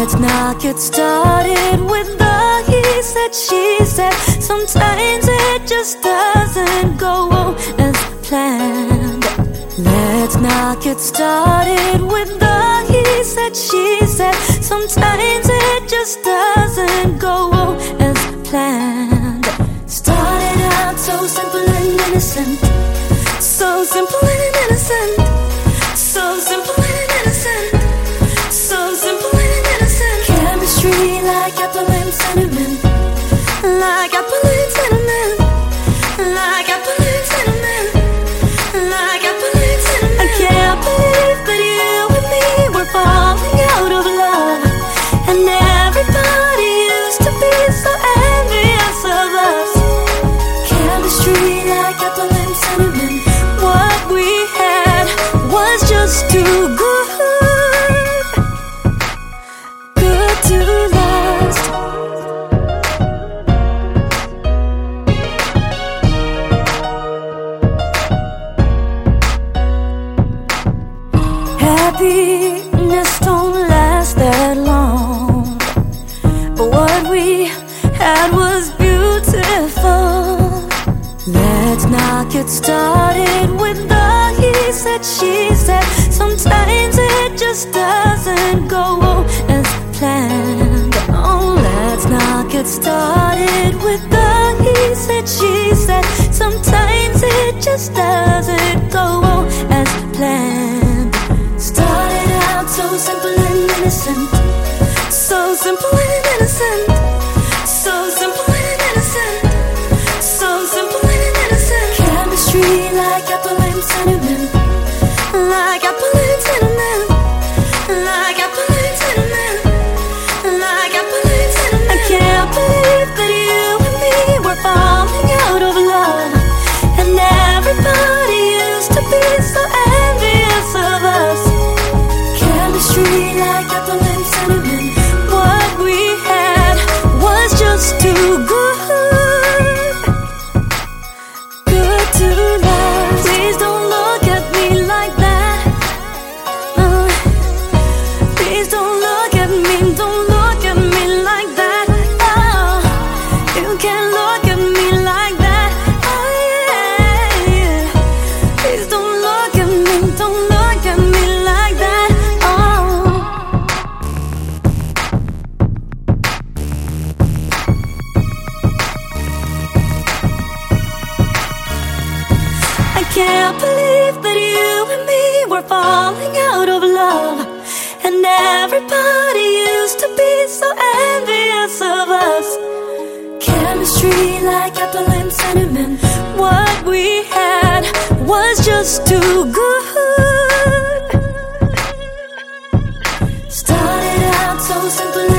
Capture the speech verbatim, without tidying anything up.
Let's not get started with the he said, she said. Sometimes it just doesn't go as planned. Let's not get started with the he said, she said. Sometimes it just doesn't go as planned. Started out so simple and innocent, so simple and innocent, so simple and innocent, so simple and innocent. Chemistry like apple and cinnamon, like apple and cinnamon, like apple and cinnamon, like apple and cinnamon. I can't believe that you and me were falling out of love, and everybody used to be so envious of us. Chemistry like apple and cinnamon. What we had was just too good, good to last. Happiness don't last that long, but what we had was beautiful. Let's not get started with the he said, she said. Sometimes it just doesn't go as planned. Oh, let's not get started with the he said, she said. Sometimes it just doesn't go as planned. Started out so simple and innocent, so simple and innocent, so simple and innocent, so simple and innocent. Chemistry like apple and cinnamon, like apple and cinnamon, like apple and cinnamon, like apple and cinnamon. I can't believe that you and me were falling out of love, and everybody used to be so envious of us. Chemistry like apple and cinnamon. What we had was just too good, good to last. Please don't look at me like that. Uh, please don't look at me, don't look at me like that. Oh, you can't look at me like that. Oh yeah, yeah. Please don't look at me, don't look at me like that. I can't believe that you and me were falling out of love, and everybody used to be so envious of us. Chemistry like apple and cinnamon. What we had was just too good. Started out so simple